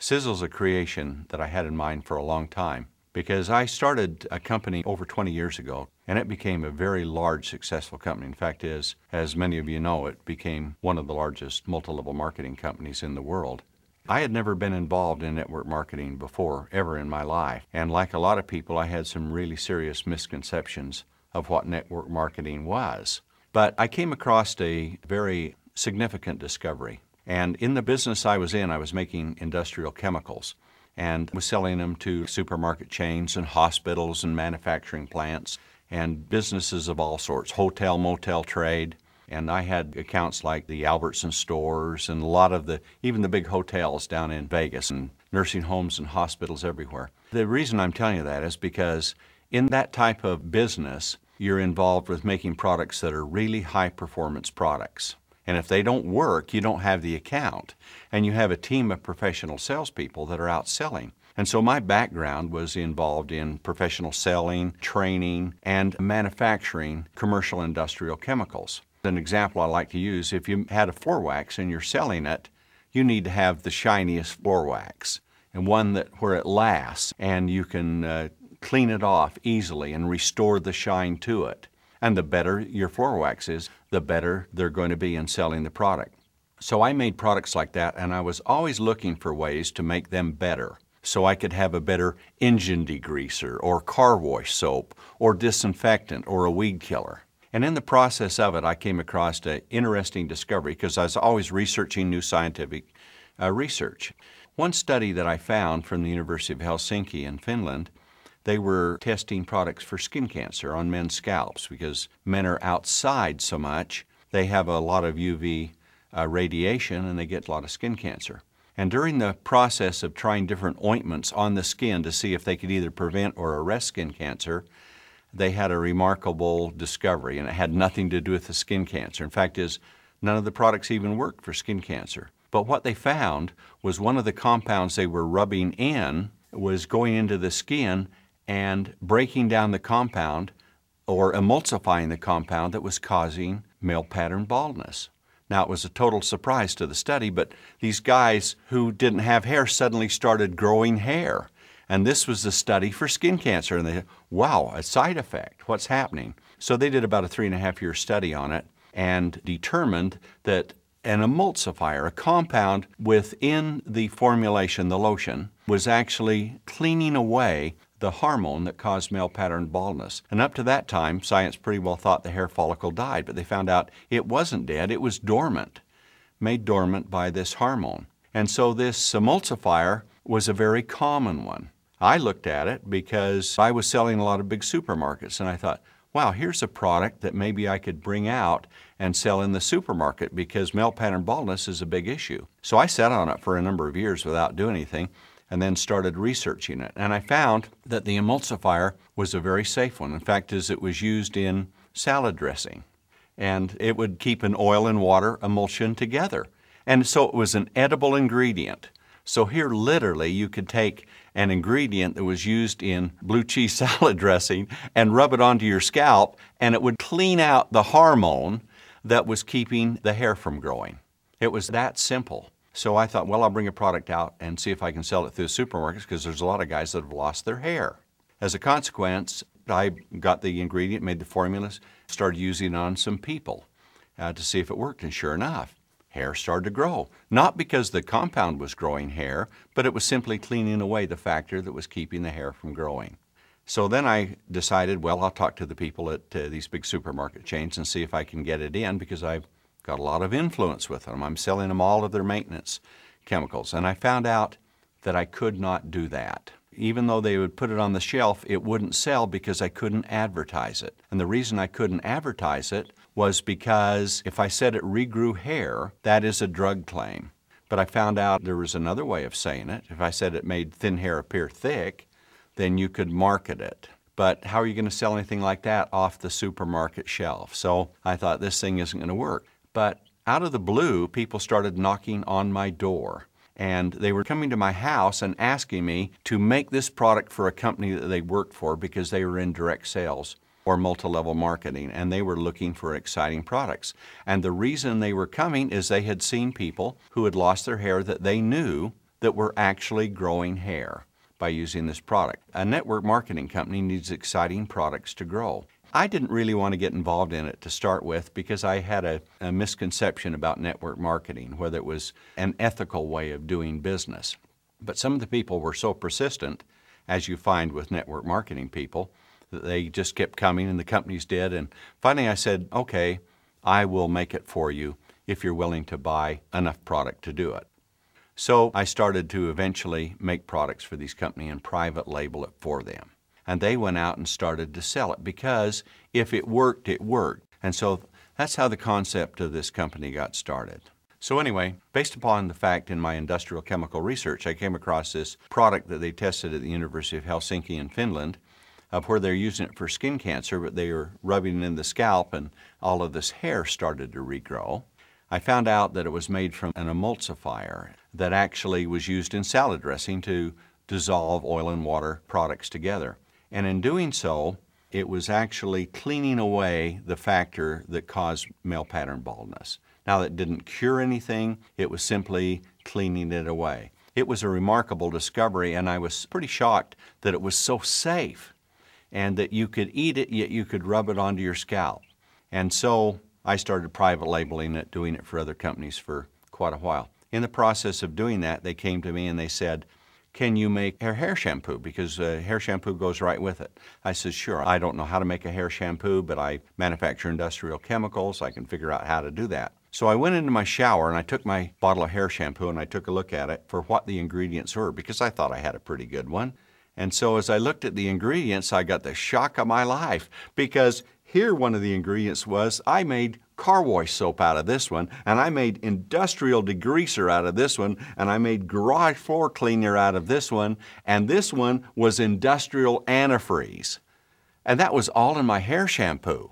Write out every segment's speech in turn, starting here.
Sizzle's a creation that I had in mind for a long time because I started a company over 20 years ago, and it became a very large, successful company. In fact, as many of you know, it became one of the largest multi-level marketing companies in the world. I had never been involved in network marketing before, ever in my life. And like a lot of people, I had some really serious misconceptions of what network marketing was. But I came across a very significant discovery. And in the business I was in, I was making industrial chemicals and was selling them to supermarket chains and hospitals and manufacturing plants and businesses of all sorts, hotel, motel trade. And I had accounts like the Albertson stores and a lot of even the big hotels down in Vegas and nursing homes and hospitals everywhere. The reason I'm telling you that is because in that type of business, you're involved with making products that are really high-performance products. And if they don't work, you don't have the account. And you have a team of professional salespeople that are out selling. And so my background was involved in professional selling, training, and manufacturing commercial industrial chemicals. An example I like to use, if you had a floor wax and you're selling it, you need to have the shiniest floor wax and one where it lasts and you can clean it off easily and restore the shine to it. And the better your floor wax is, the better they're going to be in selling the product. So I made products like that, and I was always looking for ways to make them better so I could have a better engine degreaser or car wash soap or disinfectant or a weed killer. And in the process of it, I came across an interesting discovery because I was always researching new scientific research. One study that I found from the University of Helsinki in Finland, they were testing products for skin cancer on men's scalps because men are outside so much, they have a lot of UV radiation and they get a lot of skin cancer. And during the process of trying different ointments on the skin to see if they could either prevent or arrest skin cancer, they had a remarkable discovery, and it had nothing to do with the skin cancer. In fact, none of the products even worked for skin cancer. But what they found was one of the compounds they were rubbing in was going into the skin and breaking down the compound or emulsifying the compound that was causing male pattern baldness. Now, it was a total surprise to the study, but these guys who didn't have hair suddenly started growing hair. And this was a study for skin cancer. And they said, wow, a side effect, what's happening? So they did about a 3.5-year study on it and determined that an emulsifier, a compound within the formulation, the lotion, was actually cleaning away the hormone that caused male pattern baldness. And up to that time, science pretty well thought the hair follicle died, but they found out it wasn't dead, it was dormant, made dormant by this hormone. And so this emulsifier was a very common one. I looked at it because I was selling a lot of big supermarkets, and I thought, wow, here's a product that maybe I could bring out and sell in the supermarket because male pattern baldness is a big issue. So I sat on it for a number of years without doing anything and then started researching it. And I found that the emulsifier was a very safe one. In fact, it was used in salad dressing. And it would keep an oil and water emulsion together. And so it was an edible ingredient. So here literally you could take an ingredient that was used in blue cheese salad dressing and rub it onto your scalp, and it would clean out the hormone that was keeping the hair from growing. It was that simple. So I thought, well, I'll bring a product out and see if I can sell it through the supermarkets because there's a lot of guys that have lost their hair. As a consequence, I got the ingredient, made the formulas, started using it on some people to see if it worked, and sure enough, hair started to grow. Not because the compound was growing hair, but it was simply cleaning away the factor that was keeping the hair from growing. So then I decided, well, I'll talk to the people at these big supermarket chains and see if I can get it in because I've got a lot of influence with them. I'm selling them all of their maintenance chemicals. And I found out that I could not do that. Even though they would put it on the shelf, it wouldn't sell because I couldn't advertise it. And the reason I couldn't advertise it was because if I said it regrew hair, that is a drug claim. But I found out there was another way of saying it. If I said it made thin hair appear thick, then you could market it. But how are you going to sell anything like that off the supermarket shelf? So I thought this thing isn't going to work. But out of the blue, people started knocking on my door. And they were coming to my house and asking me to make this product for a company that they worked for because they were in direct sales or multi-level marketing, and they were looking for exciting products. And the reason they were coming is they had seen people who had lost their hair that they knew that were actually growing hair by using this product. A network marketing company needs exciting products to grow. I didn't really want to get involved in it to start with because I had a misconception about network marketing, whether it was an ethical way of doing business. But some of the people were so persistent, as you find with network marketing people, that they just kept coming and the companies did. And finally I said, okay, I will make it for you if you're willing to buy enough product to do it. So I started to eventually make products for these companies and private label it for them. And they went out and started to sell it because if it worked, it worked. And so that's how the concept of this company got started. So anyway, based upon the fact in my industrial chemical research, I came across this product that they tested at the University of Helsinki in Finland, where they're using it for skin cancer, but they were rubbing it in the scalp and all of this hair started to regrow. I found out that it was made from an emulsifier that actually was used in salad dressing to dissolve oil and water products together. And in doing so, it was actually cleaning away the factor that caused male pattern baldness. Now, that didn't cure anything, it was simply cleaning it away. It was a remarkable discovery, and I was pretty shocked that it was so safe and that you could eat it, yet you could rub it onto your scalp. And so I started private labeling it, doing it for other companies for quite a while. In the process of doing that, they came to me and they said, can you make hair shampoo? Because hair shampoo goes right with it. I said, sure. I don't know how to make a hair shampoo, but I manufacture industrial chemicals. I can figure out how to do that. So I went into my shower and I took my bottle of hair shampoo and I took a look at it for what the ingredients were because I thought I had a pretty good one. And so as I looked at the ingredients, I got the shock of my life because here one of the ingredients was I made car wash soap out of this one, and I made industrial degreaser out of this one, and I made garage floor cleaner out of this one, and this one was industrial antifreeze. And that was all in my hair shampoo.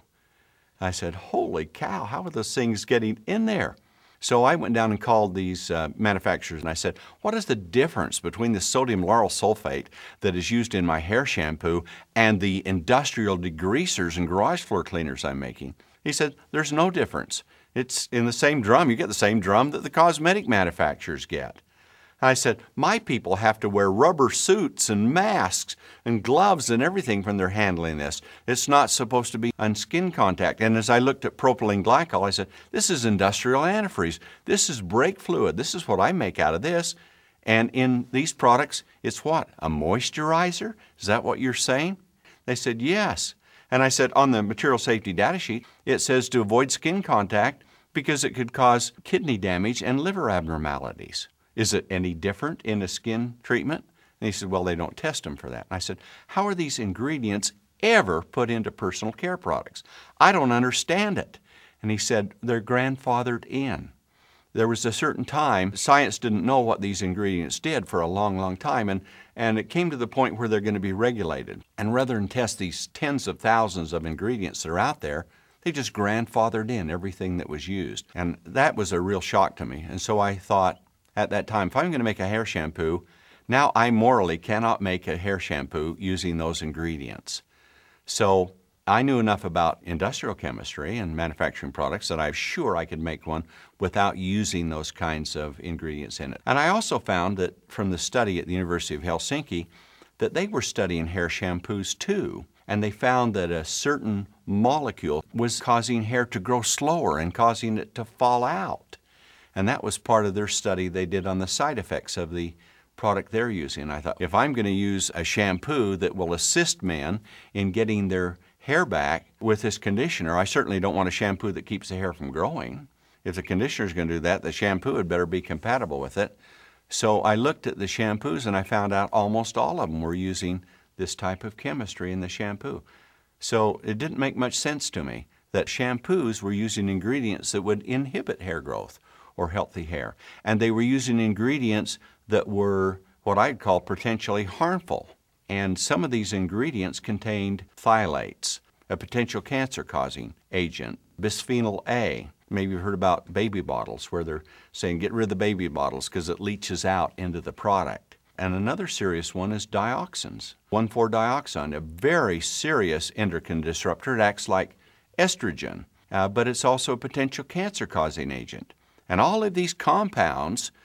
I said, holy cow, how are those things getting in there? So I went down and called these manufacturers and I said, what is the difference between the sodium lauryl sulfate that is used in my hair shampoo and the industrial degreasers and garage floor cleaners I'm making? He said, there's no difference. It's in the same drum. You get the same drum that the cosmetic manufacturers get. I said, my people have to wear rubber suits and masks and gloves and everything when they're handling this. It's not supposed to be on skin contact. And as I looked at propylene glycol, I said, this is industrial antifreeze. This is brake fluid. This is what I make out of this. And in these products, it's what? A moisturizer? Is that what you're saying? They said, yes. And I said, on the material safety data sheet, it says to avoid skin contact because it could cause kidney damage and liver abnormalities. Is it any different in a skin treatment? And he said, well, they don't test them for that. And I said, how are these ingredients ever put into personal care products? I don't understand it. And he said, they're grandfathered in. There was a certain time, science didn't know what these ingredients did for a long, long time, and it came to the point where they're going to be regulated. And rather than test these tens of thousands of ingredients that are out there, they just grandfathered in everything that was used. And that was a real shock to me. And so I thought, at that time, if I'm going to make a hair shampoo, now I morally cannot make a hair shampoo using those ingredients. So I knew enough about industrial chemistry and manufacturing products that I'm sure I could make one without using those kinds of ingredients in it. And I also found that from the study at the University of Helsinki that they were studying hair shampoos too. And they found that a certain molecule was causing hair to grow slower and causing it to fall out. And that was part of their study they did on the side effects of the product they're using. I thought, if I'm going to use a shampoo that will assist men in getting their hair back with this conditioner, I certainly don't want a shampoo that keeps the hair from growing. If the conditioner is going to do that, the shampoo had better be compatible with it. So I looked at the shampoos and I found out almost all of them were using this type of chemistry in the shampoo. So it didn't make much sense to me that shampoos were using ingredients that would inhibit hair growth or healthy hair. And they were using ingredients that were what I'd call potentially harmful. And some of these ingredients contained phthalates, a potential cancer-causing agent, bisphenol A. Maybe you've heard about baby bottles where they're saying get rid of the baby bottles because it leaches out into the product. And another serious one is dioxins. 1,4-dioxin, a very serious endocrine disruptor. It acts like estrogen, but it's also a potential cancer-causing agent. And all of these compounds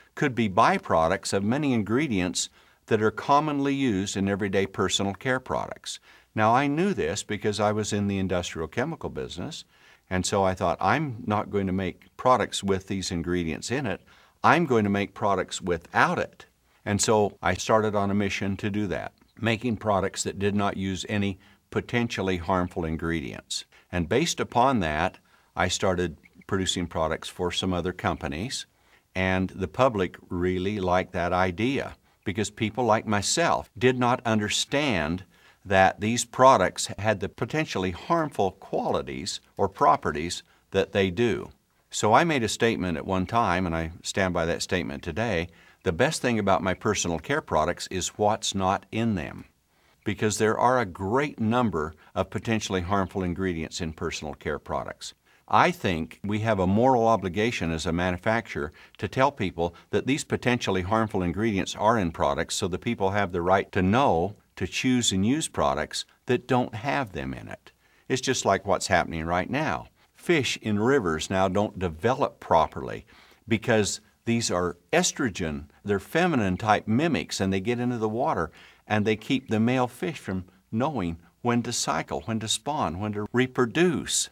could be byproducts of many ingredients that are commonly used in everyday personal care products. Now, I knew this because I was in the industrial chemical business, and so I thought, I'm not going to make products with these ingredients in it. I'm going to make products without it. And so I started on a mission to do that, making products that did not use any potentially harmful ingredients. And based upon that, I started producing products for some other companies, and the public really liked that idea because people like myself did not understand that these products had the potentially harmful qualities or properties that they do. So I made a statement at one time, and I stand by that statement today: the best thing about my personal care products is what's not in them, because there are a great number of potentially harmful ingredients in personal care products. I think we have a moral obligation as a manufacturer to tell people that these potentially harmful ingredients are in products so the people have the right to know to choose and use products that don't have them in it. It's just like what's happening right now. Fish in rivers now don't develop properly because these are estrogen, they're feminine type mimics, and they get into the water and they keep the male fish from knowing when to cycle, when to spawn, when to reproduce.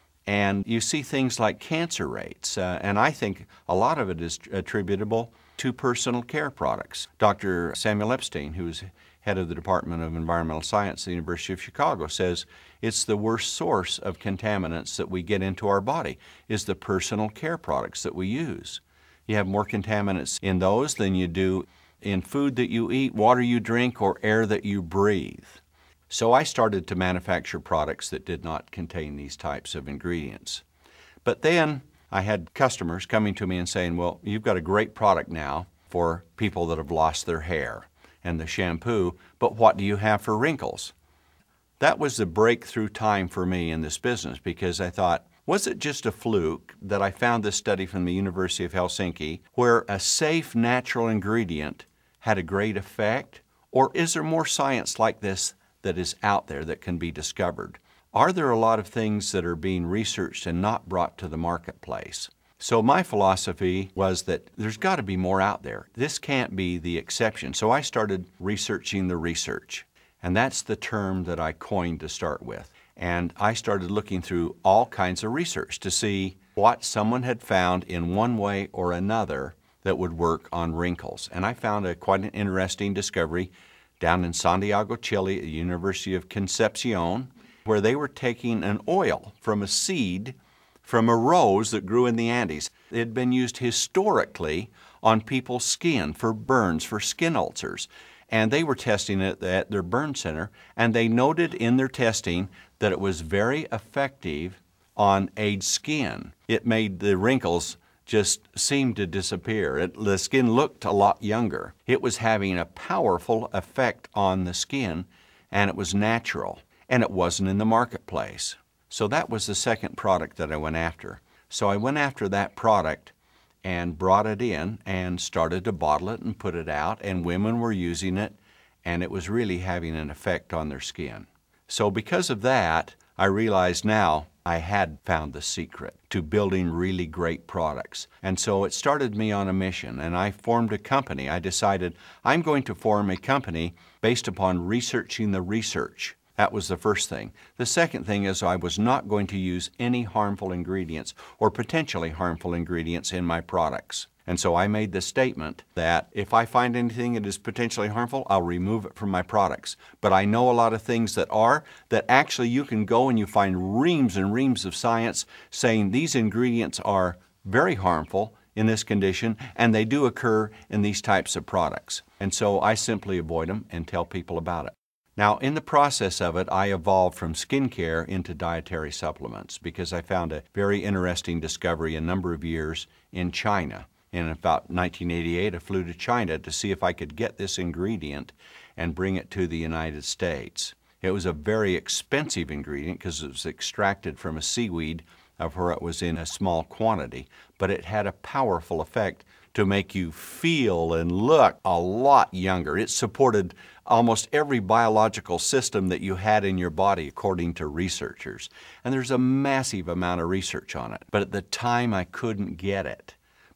And you see things like cancer rates, and I think a lot of it is attributable to personal care products. Dr. Samuel Epstein, who's head of the Department of Environmental Science at the University of Chicago, says it's the worst source of contaminants that we get into our body is the personal care products that we use. You have more contaminants in those than you do in food that you eat, water you drink, or air that you breathe. So I started to manufacture products that did not contain these types of ingredients. But then I had customers coming to me and saying, well, you've got a great product now for people that have lost their hair and the shampoo, but what do you have for wrinkles? That was the breakthrough time for me in this business, because I thought, was it just a fluke that I found this study from the University of Helsinki where a safe natural ingredient had a great effect? Or is there more science like this that is out there that can be discovered? Are there a lot of things that are being researched and not brought to the marketplace? So my philosophy was that there's got to be more out there. This can't be the exception. So I started researching the research. And that's the term that I coined to start with. And I started looking through all kinds of research to see what someone had found in one way or another that would work on wrinkles. And I found quite an interesting discovery down in Santiago, Chile, at the University of Concepcion, where they were taking an oil from a seed from a rose that grew in the Andes. It had been used historically on people's skin for burns, for skin ulcers. And they were testing it at their burn center, and they noted in their testing that it was very effective on aged skin. It made the wrinkles just seem to disappear. The skin looked a lot younger. It was having a powerful effect on the skin, and it was natural, and it wasn't in the marketplace. So that was the second product that I went after. So I went after that product and brought it in and started to bottle it and put it out, and women were using it, and it was really having an effect on their skin. So because of that, I realized now I had found the secret to building really great products. And so it started me on a mission, and I formed a company. I decided I'm going to form a company based upon researching the research. That was the first thing. The second thing is I was not going to use any harmful ingredients or potentially harmful ingredients in my products. And so I made the statement that if I find anything that is potentially harmful, I'll remove it from my products. But I know a lot of things that actually you can go and you find reams and reams of science saying these ingredients are very harmful in this condition, and they do occur in these types of products. And so I simply avoid them and tell people about it. Now, in the process of it, I evolved from skincare into dietary supplements because I found a very interesting discovery a number of years in China. In about 1988, I flew to China to see if I could get this ingredient and bring it to the United States. It was a very expensive ingredient because it was extracted from a seaweed of where it was in a small quantity, but it had a powerful effect to make you feel and look a lot younger. It supported almost every biological system that you had in your body, according to researchers. And there's a massive amount of research on it. But at the time, I couldn't get it.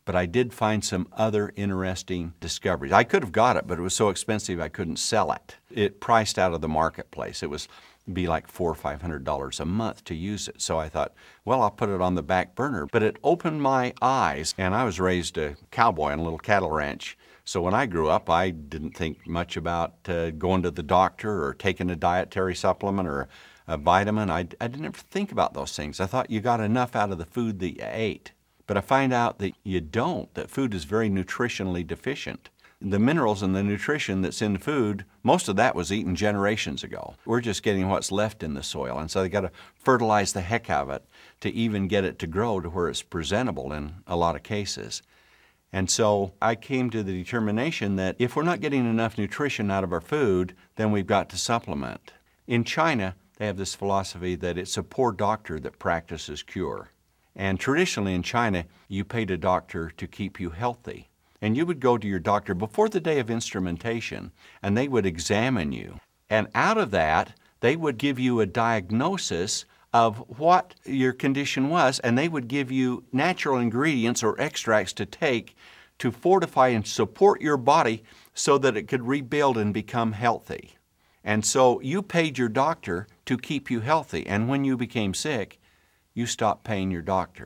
but I did find some other interesting discoveries. I could have got it, but it was so expensive I couldn't sell it. It priced out of the marketplace. It was be like $400 or $500 a month to use it. So I thought, well, I'll put it on the back burner. But it opened my eyes, and I was raised a cowboy on a little cattle ranch. So when I grew up, I didn't think much about going to the doctor or taking a dietary supplement or a vitamin. I didn't ever think about those things. I thought you got enough out of the food that you ate. But I find out that you don't, that food is very nutritionally deficient. The minerals and the nutrition that's in food, most of that was eaten generations ago. We're just getting what's left in the soil, and so they got to fertilize the heck out of it to even get it to grow to where it's presentable in a lot of cases. And so I came to the determination that if we're not getting enough nutrition out of our food, then we've got to supplement. In China, they have this philosophy that it's a poor doctor that practices cure. And traditionally in China, you paid a doctor to keep you healthy. And you would go to your doctor before the day of instrumentation, and they would examine you. And out of that, they would give you a diagnosis of what your condition was, and they would give you natural ingredients or extracts to take to fortify and support your body so that it could rebuild and become healthy. And so you paid your doctor to keep you healthy, and when you became sick, you stopped paying your doctor.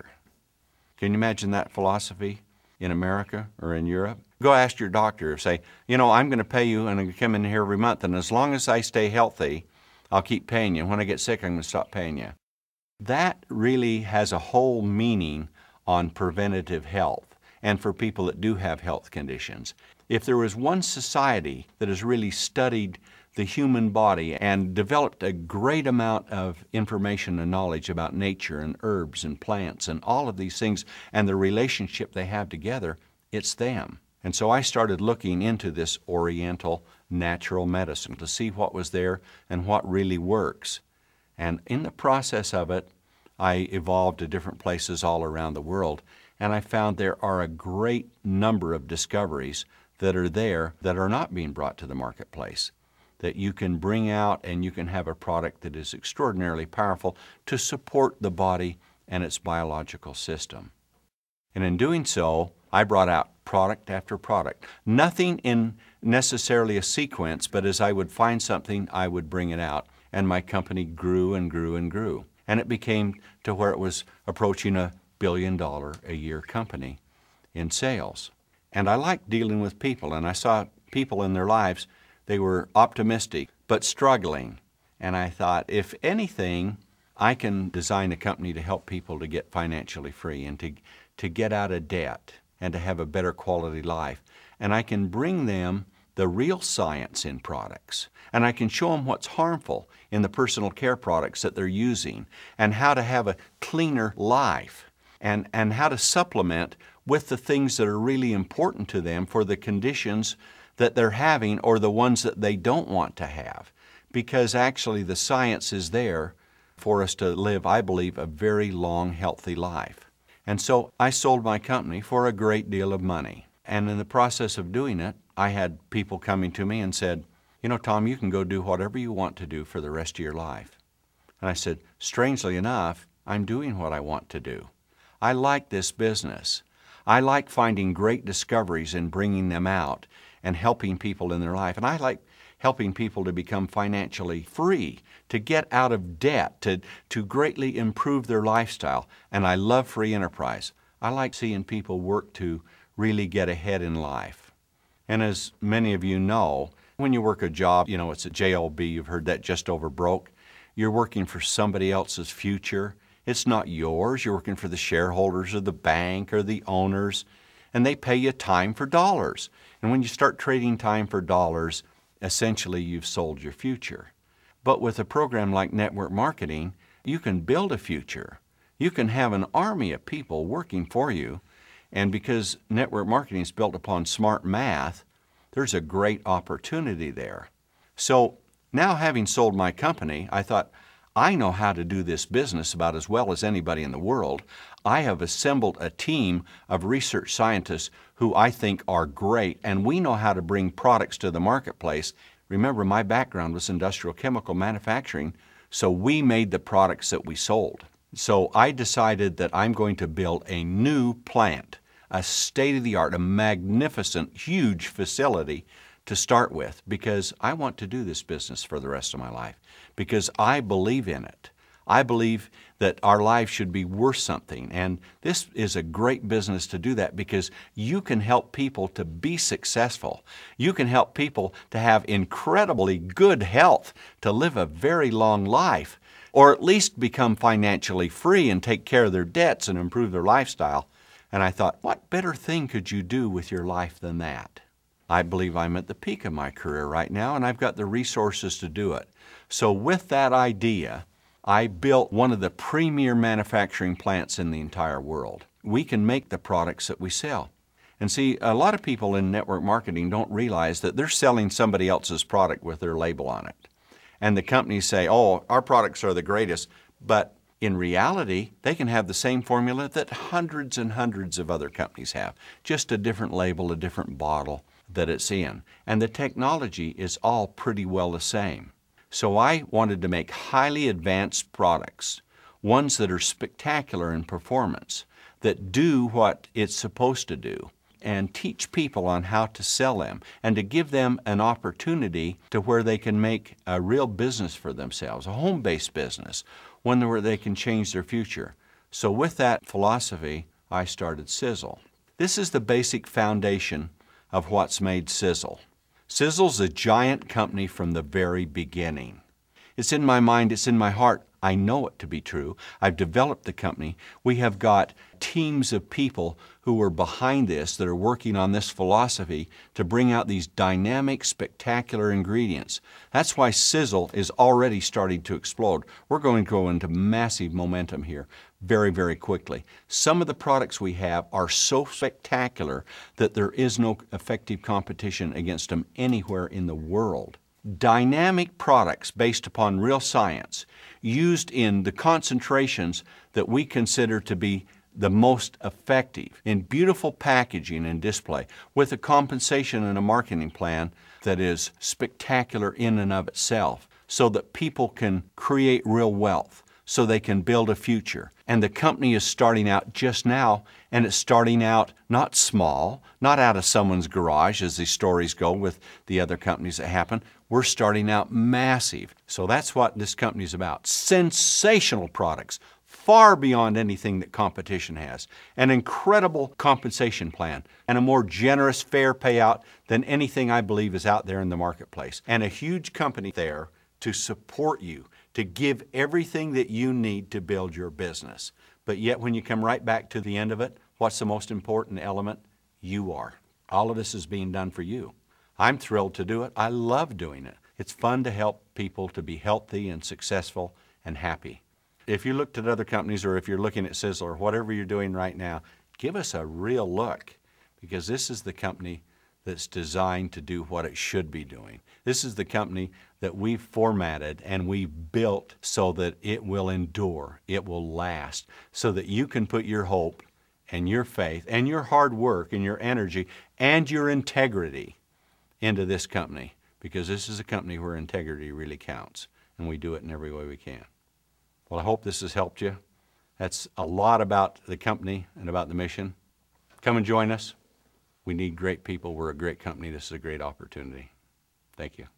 Can you imagine that philosophy in America or in Europe? Go ask your doctor, say, you know, I'm going to pay you and I'm going to come in here every month, and as long as I stay healthy, I'll keep paying you. When I get sick, I'm going to stop paying you. That really has a whole meaning on preventative health and for people that do have health conditions. If there was one society that has really studied the human body and developed a great amount of information and knowledge about nature and herbs and plants and all of these things and the relationship they have together, it's them. And so I started looking into this Oriental natural medicine to see what was there and what really works. And in the process of it, I evolved to different places all around the world, and I found there are a great number of discoveries that are there that are not being brought to the marketplace, that you can bring out and you can have a product that is extraordinarily powerful to support the body and its biological system. And in doing so, I brought out product after product. Nothing in necessarily a sequence, but as I would find something, I would bring it out. And my company grew and grew and grew. And it became to where it was approaching $1 billion a year company in sales. And I liked dealing with people, and I saw people in their lives, they were optimistic but struggling. And I thought, if anything, I can design a company to help people to get financially free and to get out of debt and to have a better quality life. And I can bring them the real science in products. And I can show them what's harmful in the personal care products that they're using and how to have a cleaner life and how to supplement with the things that are really important to them for the conditions that they're having or the ones that they don't want to have. Because actually the science is there for us to live, I believe, a very long, healthy life. And so I sold my company for a great deal of money. And in the process of doing it, I had people coming to me and said, you know, Tom, you can go do whatever you want to do for the rest of your life. And I said, strangely enough, I'm doing what I want to do. I like this business. I like finding great discoveries and bringing them out and helping people in their life. And I like helping people to become financially free, to get out of debt, to greatly improve their lifestyle. And I love free enterprise. I like seeing people work to really get ahead in life. And as many of you know, when you work a job, you know, it's a JOB, you've heard that, just over broke. You're working for somebody else's future. It's not yours. You're working for the shareholders of the bank or the owners, and they pay you time for dollars. And when you start trading time for dollars, essentially you've sold your future. But with a program like network marketing, you can build a future. You can have an army of people working for you. And because network marketing is built upon smart math, there's a great opportunity there. So now, having sold my company, I thought, I know how to do this business about as well as anybody in the world. I have assembled a team of research scientists who I think are great, and we know how to bring products to the marketplace. Remember, my background was industrial chemical manufacturing, so we made the products that we sold. So I decided that I'm going to build a new plant, a state-of-the-art, a magnificent, huge facility to start with, because I want to do this business for the rest of my life, because I believe in it. I believe that our lives should be worth something, and this is a great business to do that, because you can help people to be successful. You can help people to have incredibly good health, to live a very long life, or at least become financially free and take care of their debts and improve their lifestyle. And I thought, what better thing could you do with your life than that? I believe I'm at the peak of my career right now, and I've got the resources to do it. So with that idea, I built one of the premier manufacturing plants in the entire world. We can make the products that we sell. And see, a lot of people in network marketing don't realize that they're selling somebody else's product with their label on it. And the companies say, oh, our products are the greatest, but in reality, they can have the same formula that hundreds and hundreds of other companies have, just a different label, a different bottle that it's in. And the technology is all pretty well the same. So I wanted to make highly advanced products, ones that are spectacular in performance, that do what it's supposed to do, and teach people on how to sell them, and to give them an opportunity to where they can make a real business for themselves, a home-based business, one where they can change their future. So with that philosophy, I started Sizzle. This is the basic foundation of what's made Sizzle. Sizzle's a giant company from the very beginning. It's in my mind, it's in my heart. I know it to be true. I've developed the company. We have got teams of people who are behind this, that are working on this philosophy to bring out these dynamic, spectacular ingredients. That's why Sizzle is already starting to explode. We're going to go into massive momentum here very, very quickly. Some of the products we have are so spectacular that there is no effective competition against them anywhere in the world. Dynamic products based upon real science, used in the concentrations that we consider to be the most effective, in beautiful packaging and display, with a compensation and a marketing plan that is spectacular in and of itself, so that people can create real wealth, so they can build a future. And the company is starting out just now, and it's starting out not small, not out of someone's garage as these stories go with the other companies that happen. We're starting out massive. So that's what this company is about. Sensational products, far beyond anything that competition has. An incredible compensation plan, and a more generous, fair payout than anything I believe is out there in the marketplace. And a huge company there to support you, to give everything that you need to build your business. But yet when you come right back to the end of it, what's the most important element? You are. All of this is being done for you. I'm thrilled to do it. I love doing it. It's fun to help people to be healthy and successful and happy. If you looked at other companies, or if you're looking at Sizzle, or whatever you're doing right now, give us a real look, because this is the company that's designed to do what it should be doing. This is the company that we've formatted and we've built so that it will endure, it will last, so that you can put your hope and your faith and your hard work and your energy and your integrity into this company, because this is a company where integrity really counts, and we do it in every way we can. Well, I hope this has helped you. That's a lot about the company and about the mission. Come and join us. We need great people. We're a great company. This is a great opportunity. Thank you.